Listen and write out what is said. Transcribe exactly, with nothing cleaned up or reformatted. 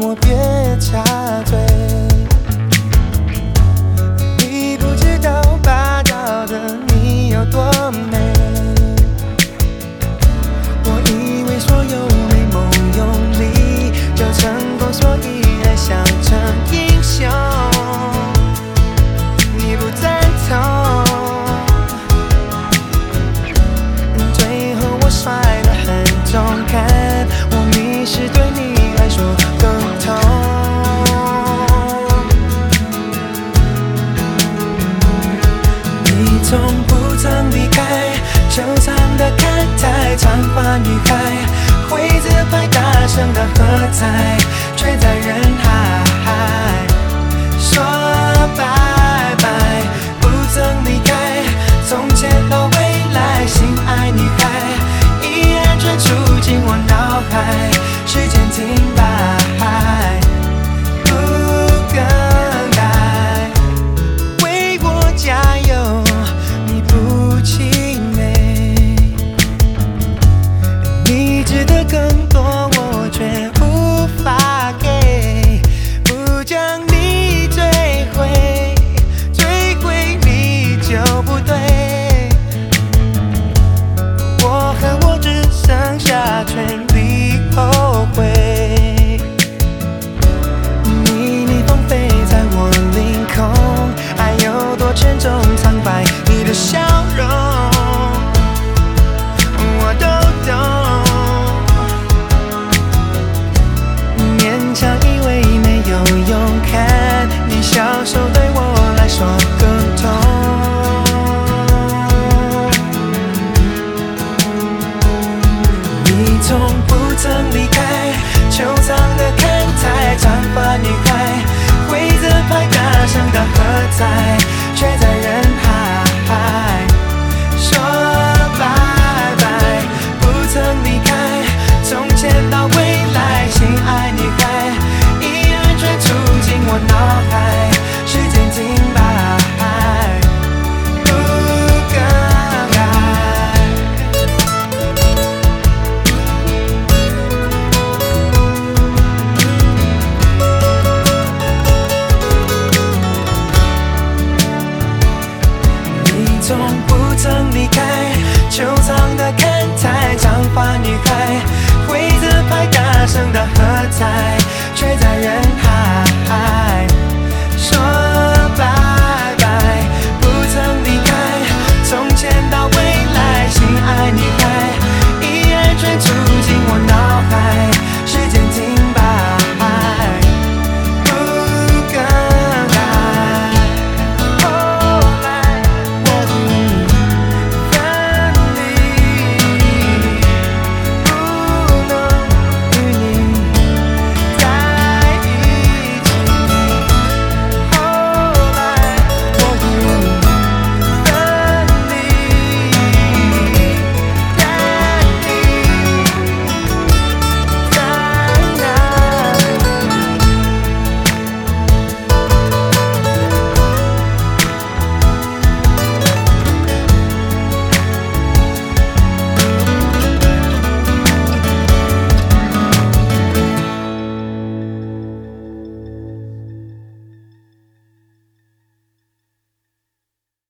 我别插嘴。你不知道霸道的你有多美，我以为所有美梦用力就成功，所以爱想成英雄。你不赞同，最后我摔得很重，看我迷失对你来说更痛。你从不曾离开，收藏的看台，长发女孩，会自拍大声的喝彩，却在人海说拜拜，不曾离开，从前到未来，心爱女孩依然传出进我脑海，时间停摆，不更改，为我加油，你不气馁，你值得更多，我却无法给，不将你追回，追回你就不对，我和我只剩下权利后悔。你逆风飞在我领空，爱有多沉重苍白，你的笑